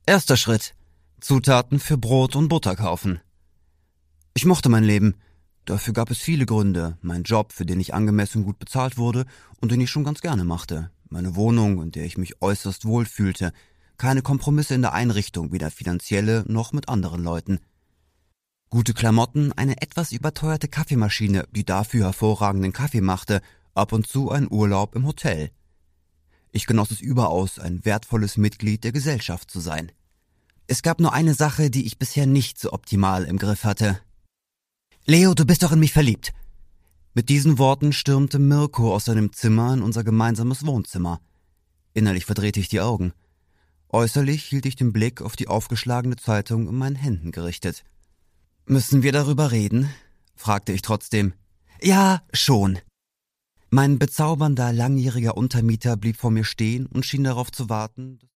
Erster Schritt: Zutaten für Brot und Butter kaufen. Ich mochte mein Leben. Dafür gab es viele Gründe. Mein Job, für den ich angemessen gut bezahlt wurde und den ich schon ganz gerne machte. Meine Wohnung, in der ich mich äußerst wohl fühlte. Keine Kompromisse in der Einrichtung, weder finanzielle noch mit anderen Leuten. Gute Klamotten, eine etwas überteuerte Kaffeemaschine, die dafür hervorragenden Kaffee machte, ab und zu ein Urlaub im Hotel. Ich genoss es überaus, ein wertvolles Mitglied der Gesellschaft zu sein. Es gab nur eine Sache, die ich bisher nicht so optimal im Griff hatte. »Leo, du bist doch in mich verliebt!« Mit diesen Worten stürmte Mirko aus seinem Zimmer in unser gemeinsames Wohnzimmer. Innerlich verdrehte ich die Augen. Äußerlich hielt ich den Blick auf die aufgeschlagene Zeitung in meinen Händen gerichtet. »Müssen wir darüber reden?« fragte ich trotzdem. »Ja, schon.« Mein bezaubernder, langjähriger Untermieter blieb vor mir stehen und schien darauf zu warten,